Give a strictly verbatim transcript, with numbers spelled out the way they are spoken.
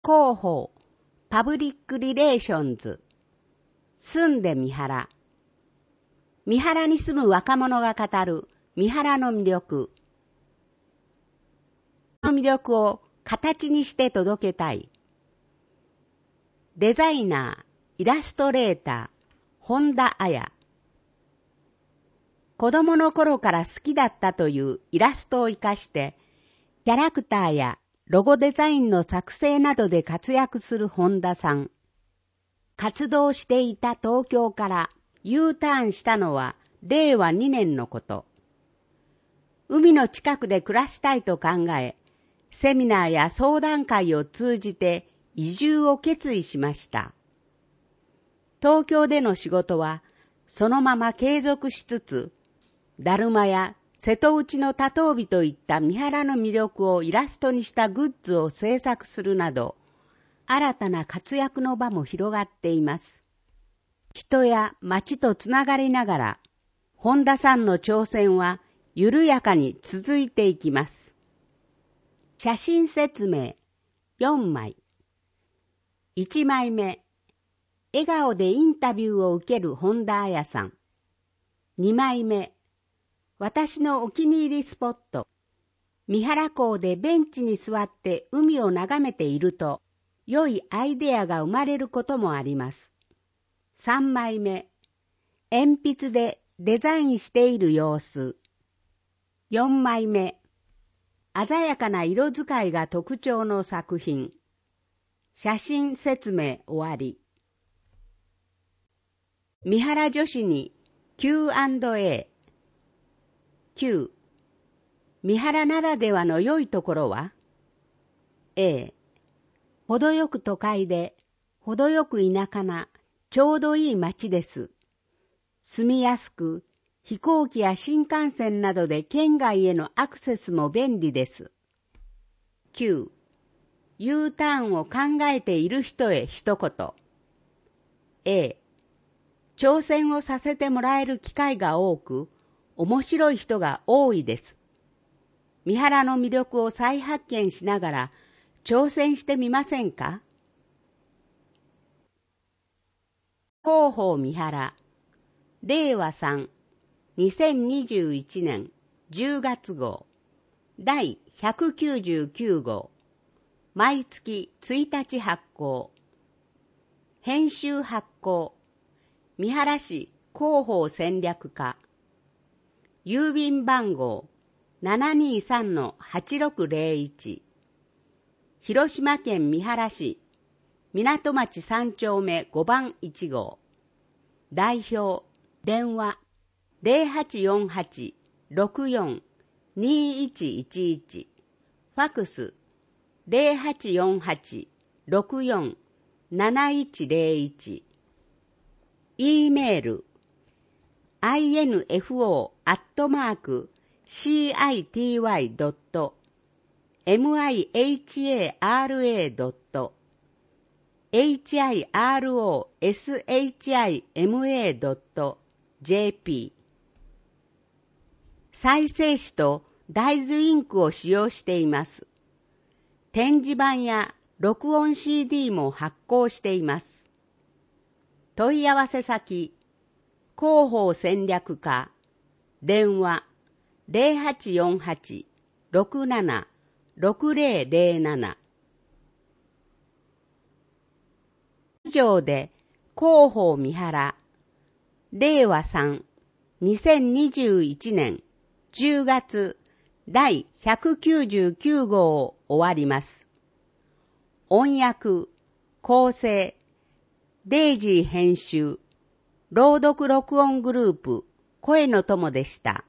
広報、パブリックリレーションズ、住んで三原。三原に住む若者が語る三原の魅力。その魅力を形にして届けたい。デザイナー、イラストレーター、本田彩。子供の頃から好きだったというイラストを生かして、キャラクターやロゴデザインの作成などで活躍する本田さん。活動していた東京から U ターンしたのはれいわにねんのこと。海の近くで暮らしたいと考え、セミナーや相談会を通じて移住を決意しました。東京での仕事はそのまま継続しつつ、だるまや瀬戸内の多頭日といった三原の魅力をイラストにしたグッズを制作するなど、新たな活躍の場も広がっています。人や街とつながりながら、本田さんの挑戦は緩やかに続いていきます。写真説明よんまい。いちまいめ、笑顔でインタビューを受ける本田彩さん。にまいめ、私のお気に入りスポット。三原港でベンチに座って海を眺めていると、良いアイデアが生まれることもあります。さんまいめ、鉛筆でデザインしている様子。よんまいめ、鮮やかな色使いが特徴の作品。写真説明終わり。三原女子に キューアンドエー。きゅう. 三原ならではの良いところは A、 程よく都会で程よく田舎なちょうどいい街です。住みやすく飛行機や新幹線などで県外へのアクセスも便利です。きゅう. U ターンを考えている人へ一言。 A、 挑戦をさせてもらえる機会が多く面白い人が多いです。三原の魅力を再発見しながら挑戦してみませんか？広報三原、れいわさん、にせんにじゅういちねんじゅうがつ号、だいひゃくきゅうじゅうきゅう号、毎月ついたち発行。編集発行、三原市広報戦略課。郵便番号 ななにさんのはちろくぜろいち、広島県三原市港町さん丁目ごばんいち号。代表電話 ゼロはちよんはち ろくよん にいちいちいち、ファクス ゼロはちよんはち ろくよん なないちぜろいち、 E メールアイエヌエフオー アットマーク シーアイティーワイ ドット ミハラ ドット エイチアイアールオーエスエイチアイエムエー ドット ジェーピー。 再生紙と大豆インクを使用しています。展示板や録音 シーディー も発行しています。問い合わせ先広報戦略課、電話 ゼロはちよんはち ろくなな ろくぜろぜろなな。以上で広報三原、れいわさん、にせんにじゅういちねんじゅうがつだいひゃくきゅうじゅうきゅう号を終わります。音訳、構成、デイジー編集、朗読録音グループ、声の友でした。